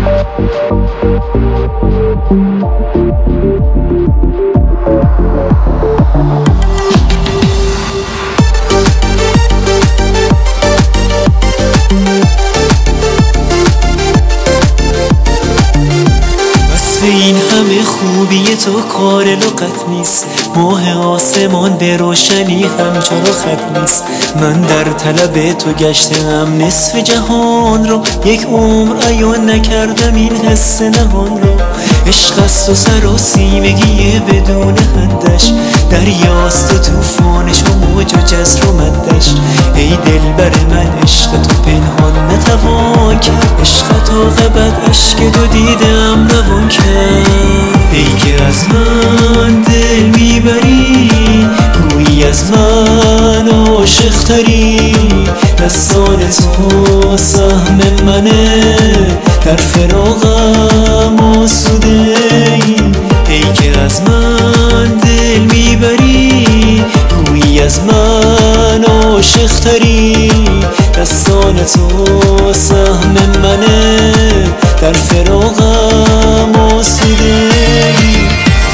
این همه خوبی تو کار لغت نیست، ماه آسمان به روشنی همچرا خط نیست. من در طلب تو گشتم نصف جهان رو، یک عمر عیان نکردم این حس نهان رو. عشق است و سراسیمگی بدون حدش، دریاست و توفانش و موج و جزر و مدش. ای دلبر من عشق تو پنهان نتوان کرد، عشق تا غبت اشک تو دیدم روان کرد. ای که از من دل میبری، گویی از من عاشق تری. دستان تو سهم منه، در فراقم آسوده ای. ای که از من دل میبری، گویی از من عاشق تری. دستان تو سهم منه، در فراقم آسوده ای.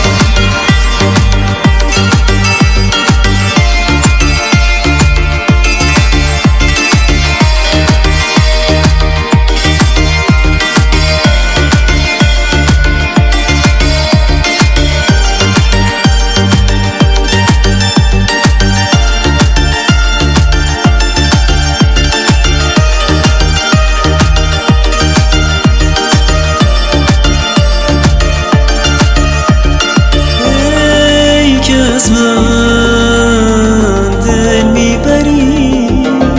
از من دل میبری،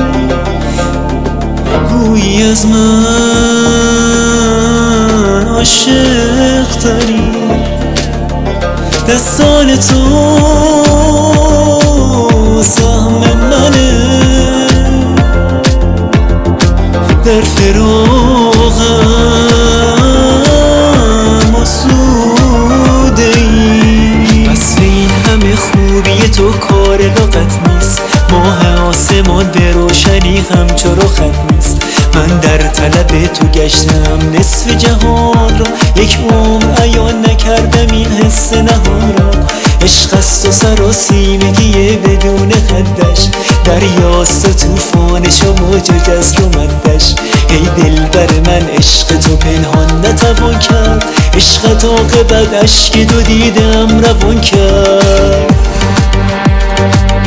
گویی از من عاشق تری. دستان تو سهم منه، در فراقم آسوده ای. بس این همه خوبی تو کار لغت نیست، ماه آسمان به روشنی همچرا خط نیست. من در طلب تو گشتم نصف جهان را، یک عمر عیان نکردم این حس نهان را. عشق است و سراسیمگی بدون حدش، دریاست و توفانش و موج و جزر و مدش. ای دلبر من عشق تو پنهان نتوان کرد، عشق تا عاقبت اشک تو دیدم روان کرد.